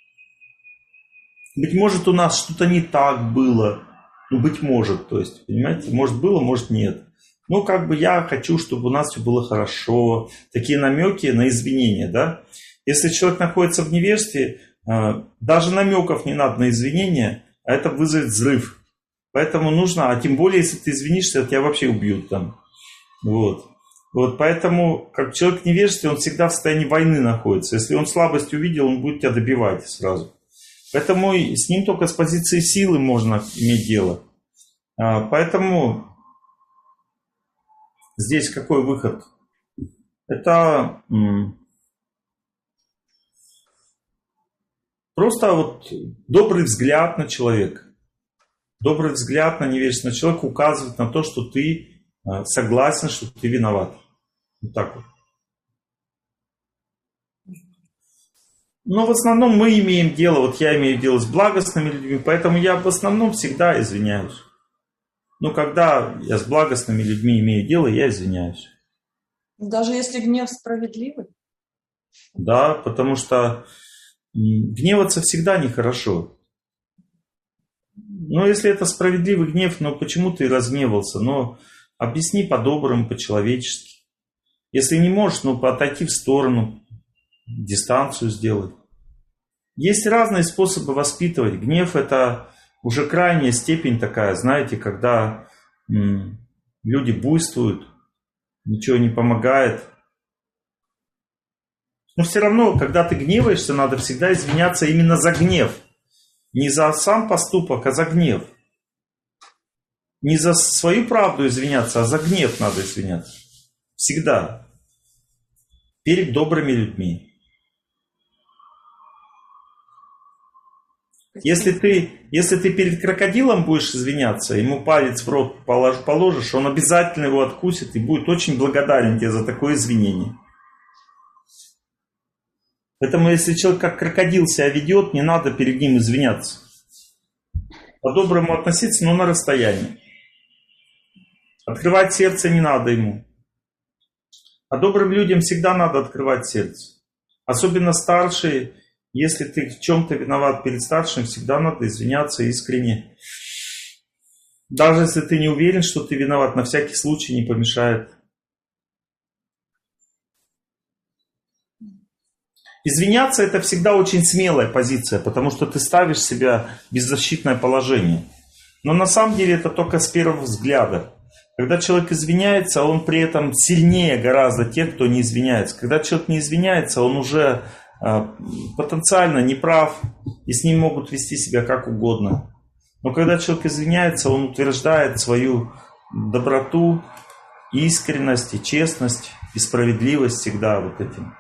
Быть может, у нас что-то не так было. Ну, быть может, то есть, понимаете, может было, может нет. Ну, как бы я хочу, чтобы у нас все было хорошо. Такие намеки на извинения, да. Если человек находится в невежестве, даже намеков не надо на извинения, а это вызовет взрыв. Поэтому нужно, а тем более, если ты извинишься, тебя вообще убьют там. Вот. Вот, поэтому, как человек в невежестве, он всегда в состоянии войны находится. Если он слабость увидел, он будет тебя добивать сразу. Поэтому с ним только с позиции силы можно иметь дело. Поэтому здесь какой выход? Это просто вот добрый взгляд на человека. Добрый взгляд на невежественного человека указывает на то, что ты согласен, что ты виноват. Вот так вот. Но в основном мы имеем дело, вот я имею дело с благостными людьми, поэтому я в основном всегда извиняюсь. Но когда я с благостными людьми имею дело, я извиняюсь. Даже если гнев справедливый? Да, потому что гневаться всегда нехорошо. Но если это справедливый гнев, ну почему ты разгневался? Но объясни по-доброму, по-человечески. Если не можешь, ну отойти в сторону. Дистанцию сделать. Есть разные способы воспитывать. Гнев — это уже крайняя степень такая, знаете, когда м, люди буйствуют, ничего не помогает. Но все равно, когда ты гневаешься, надо всегда извиняться именно за гнев. Не за сам поступок, а за гнев. Не за свою правду извиняться, а за гнев надо извиняться. Всегда. Перед добрыми людьми. Если ты, если ты перед крокодилом будешь извиняться, ему палец в рот положишь, он обязательно его откусит и будет очень благодарен тебе за такое извинение. Поэтому если человек как крокодил себя ведет, не надо перед ним извиняться. По-доброму относиться, но на расстоянии. Открывать сердце не надо ему. А добрым людям всегда надо открывать сердце. Особенно старшие. Если ты в чем-то виноват перед старшим, всегда надо извиняться искренне. Даже если ты не уверен, что ты виноват, на всякий случай не помешает. Извиняться — это всегда очень смелая позиция, потому что ты ставишь себя в беззащитное положение. Но на самом деле это только с первого взгляда. Когда человек извиняется, он при этом сильнее гораздо тех, кто не извиняется. Когда человек не извиняется, он уже потенциально неправ, и с ним могут вести себя как угодно. Но когда человек извиняется, он утверждает свою доброту, искренность и честность, и справедливость всегда вот этим.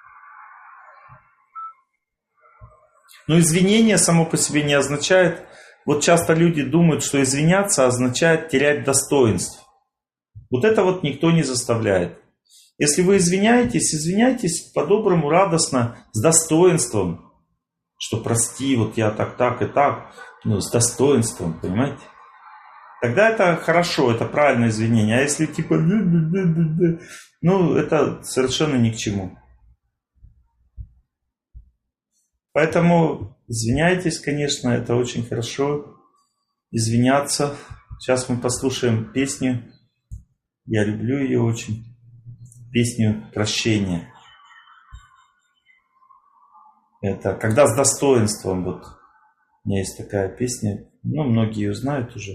Но извинение само по себе не означает, вот часто люди думают, что извиняться означает терять достоинство. Вот это вот никто не заставляет. Если вы извиняетесь, извиняйтесь по-доброму, радостно, с достоинством, что прости, вот я так, так и так, ну, с достоинством, понимаете? Тогда это хорошо, это правильное извинение. А если типа, ну, это совершенно ни к чему. Поэтому извиняйтесь, конечно, это очень хорошо. Извиняться. Сейчас мы послушаем песню. Я люблю ее очень. Песню прощения. Это когда с достоинством. Вот у меня есть такая песня. Ну, многие ее знают уже.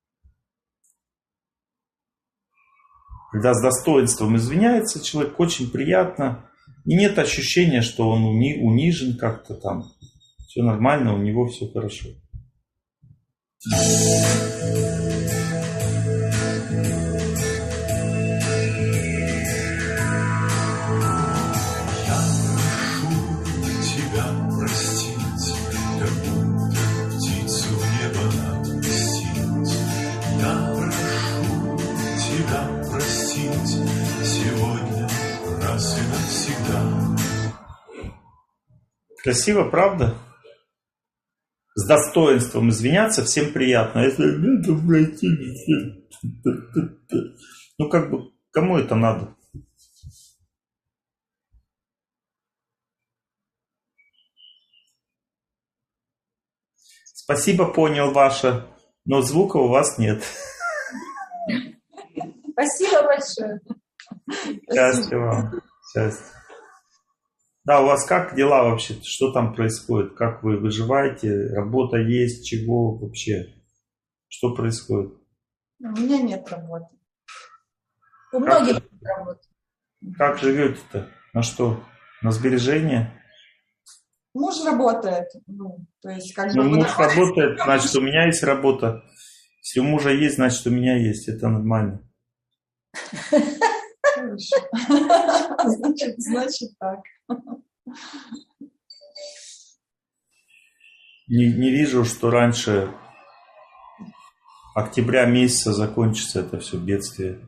Когда с достоинством извиняется человек, очень приятно. И нет ощущения, что он уни- унижен как-то там. Все нормально, у него все хорошо. Красиво, правда? С достоинством извиняться всем приятно. Если надо пройти, ну как бы, кому это надо? Спасибо, понял ваше, но звука у вас нет. Спасибо большое. Счастья вам. Счастья. Да, у вас как дела вообще? Что там происходит? Как вы выживаете? Работа есть? Чего вообще? Что происходит? У меня нет работы. У Как, многих нет работы. как живете-то? На что? На сбережения? Муж работает. Ну, то есть, как Ну, бы, муж выходит- работает, значит, у меня есть работа. Если у мужа есть, значит, у меня есть. Это нормально. Хорошо. Значит, значит так. Не, не вижу, что раньше октября месяца закончится это все бедствие.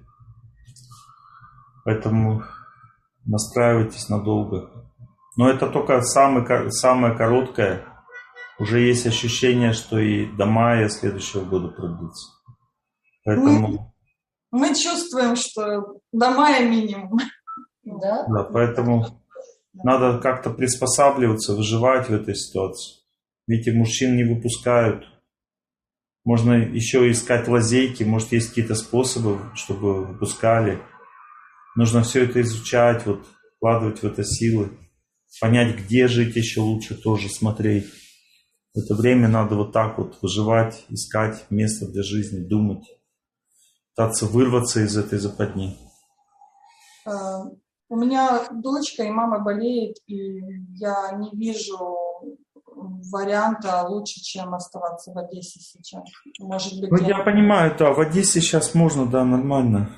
Поэтому настраивайтесь надолго. Но это только самый, ко- самое короткое. Уже есть ощущение, что и до мая следующего года продлится. Поэтому, Мы чувствуем, что до мая минимум. Да? да, поэтому надо как-то приспосабливаться, выживать в этой ситуации. Видите, мужчин не выпускают. Можно еще искать лазейки, может, есть какие-то способы, чтобы выпускали. Нужно все это изучать, вот, вкладывать в это силы. Понять, где жить еще лучше, тоже смотреть. В это время надо вот так вот выживать, искать место для жизни, думать. Пытаться вырваться из этой западни. Э, У меня дочка и мама болеет, и я не вижу варианта лучше, чем оставаться в Одессе сейчас. Может быть, Ну, я- я понимаю, да, в Одессе сейчас можно, да, нормально.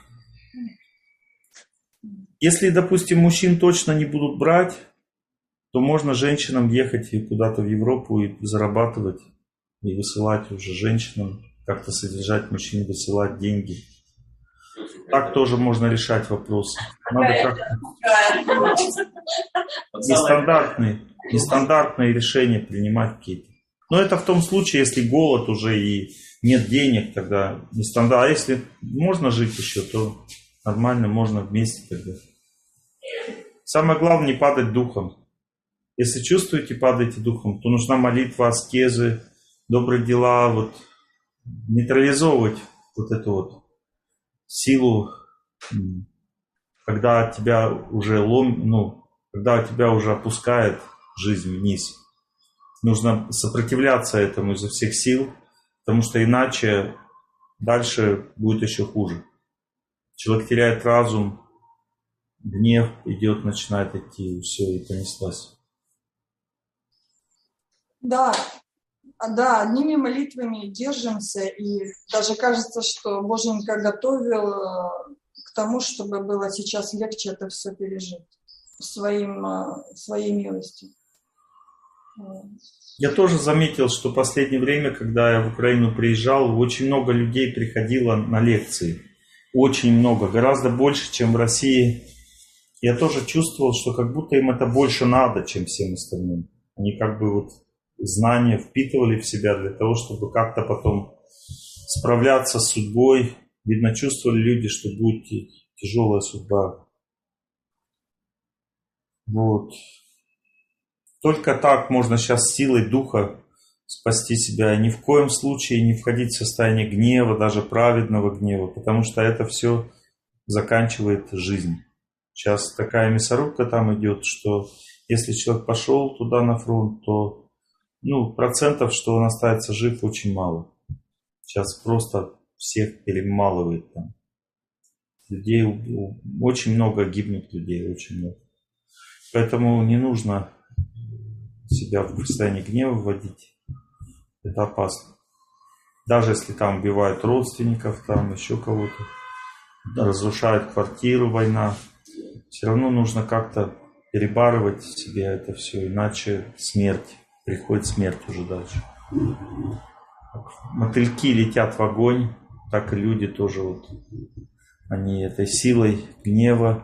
Если, допустим, мужчин точно не будут брать, то можно женщинам ехать и куда-то в Европу и зарабатывать, и высылать уже женщинам, как-то содержать мужчин, высылать деньги. Так тоже можно решать вопросы. Надо как-то нестандартные, нестандартные решения принимать какие-то. Но это в том случае, если голод уже и нет денег, тогда нестандарт. А если можно жить еще, то нормально, можно вместе тогда. Самое главное, не падать духом. Если чувствуете, падаете духом, то нужна молитва, аскезы, добрые дела, вот, нейтрализовывать вот эту вот силу, м, когда тебя уже лом, ну, когда тебя уже опускает жизнь вниз. Нужно сопротивляться этому изо всех сил, потому что иначе дальше будет еще хуже. Человек теряет разум, гнев идет, начинает идти, и все, и понеслась. Да, а, да, одними молитвами держимся, и даже кажется, что Боженька готовил э, к тому, чтобы было сейчас легче это все пережить своим, э, своей милостью. Вот. Я тоже заметил, что в последнее время, когда я в Украину приезжал, очень много людей приходило на лекции. Очень много, гораздо больше, чем в России. Я тоже чувствовал, что как будто им это больше надо, чем всем остальным. Они как бы вот знания впитывали в себя для того, чтобы как-то потом справляться с судьбой. Видно, чувствовали люди, что будет тяжелая судьба. Вот. Только так можно сейчас силой духа спасти себя. Ни в коем случае не входить в состояние гнева, даже праведного гнева, потому что это все заканчивает жизнь. Сейчас такая мясорубка там идет, что если человек пошел туда на фронт, то ну, процентов, что он остается жив, очень мало. Сейчас просто всех перемалывает там. Людей, очень много гибнет людей, очень много. Поэтому не нужно себя в состояние гнева вводить. Это опасно. Даже если там убивают родственников, там еще кого-то, разрушают квартиру, война, все равно нужно как-то перебарывать в себе это все, иначе смерть, приходит смерть уже дальше. Мотыльки летят в огонь, так и люди тоже вот, они этой силой гнева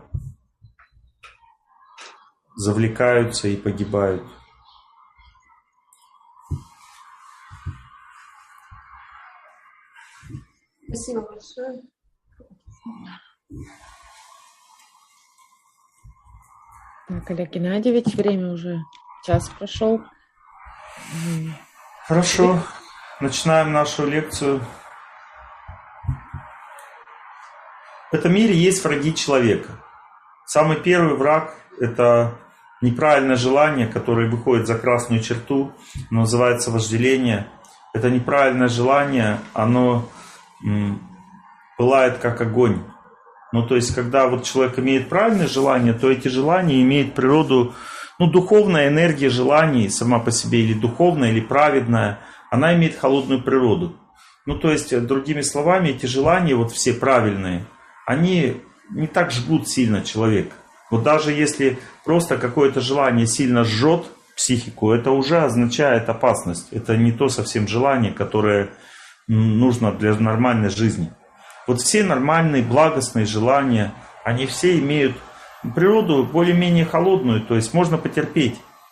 завлекаются и погибают. Спасибо большое. Так, Олег Геннадьевич, время уже час прошел. Хорошо, начинаем нашу лекцию. В этом мире есть враги человека. Самый первый враг – это неправильное желание, которое выходит за красную черту, оно называется вожделение. Это неправильное желание, оно м, пылает как огонь. Ну, то есть, когда вот человек имеет правильное желание, то эти желания имеют природу, ну, духовная энергия желаний сама по себе, или духовная, или праведная, она имеет холодную природу. Ну, то есть, другими словами, эти желания, вот все правильные, они не так жгут сильно человека. Вот даже если просто какое-то желание сильно жжет психику, это уже означает опасность. Это не то совсем желание, которое нужно для нормальной жизни. Вот все нормальные, благостные желания, они все имеют природу более-менее холодную, то есть можно потерпеть.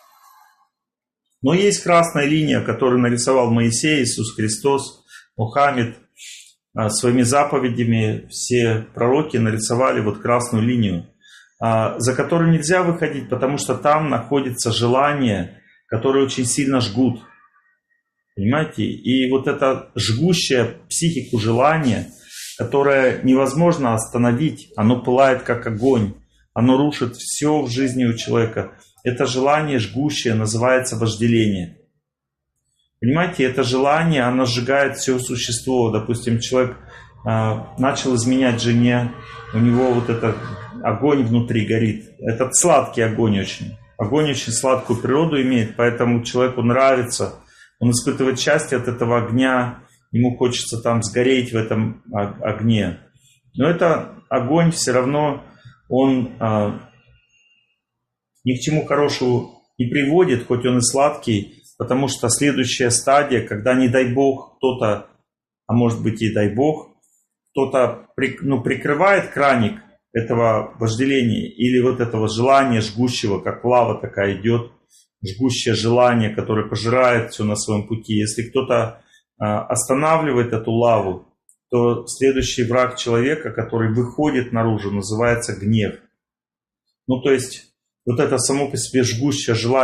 Но есть красная линия, которую нарисовал Моисей, Иисус Христос, Мухаммед. Своими заповедями все пророки нарисовали вот красную линию, за которую нельзя выходить, потому что там находятся желания, которые очень сильно жгут. Понимаете? И вот это жгущее психику желание, которое невозможно остановить, оно пылает как огонь, оно рушит все в жизни у человека. Это желание жгущее называется вожделение. Понимаете, это желание, оно сжигает все существо. Допустим, человек э, начал изменять жене, у него вот этот огонь внутри горит. Этот сладкий огонь очень. Огонь очень сладкую природу имеет, поэтому человеку нравится. Он испытывает счастье от этого огня, ему хочется там сгореть в этом огне. Но это огонь все равно, он э, ни к чему хорошему не приводит, хоть он и сладкий. Потому что следующая стадия, когда, не дай бог, кто-то, а может быть и дай бог, кто-то ну, прикрывает краник этого вожделения или вот этого желания жгущего, как лава такая идет, жгущее желание, которое пожирает все на своем пути. Если кто-то а, останавливает эту лаву, то следующий враг человека, который выходит наружу, называется гнев. Ну то есть вот это само по себе жгущее желание,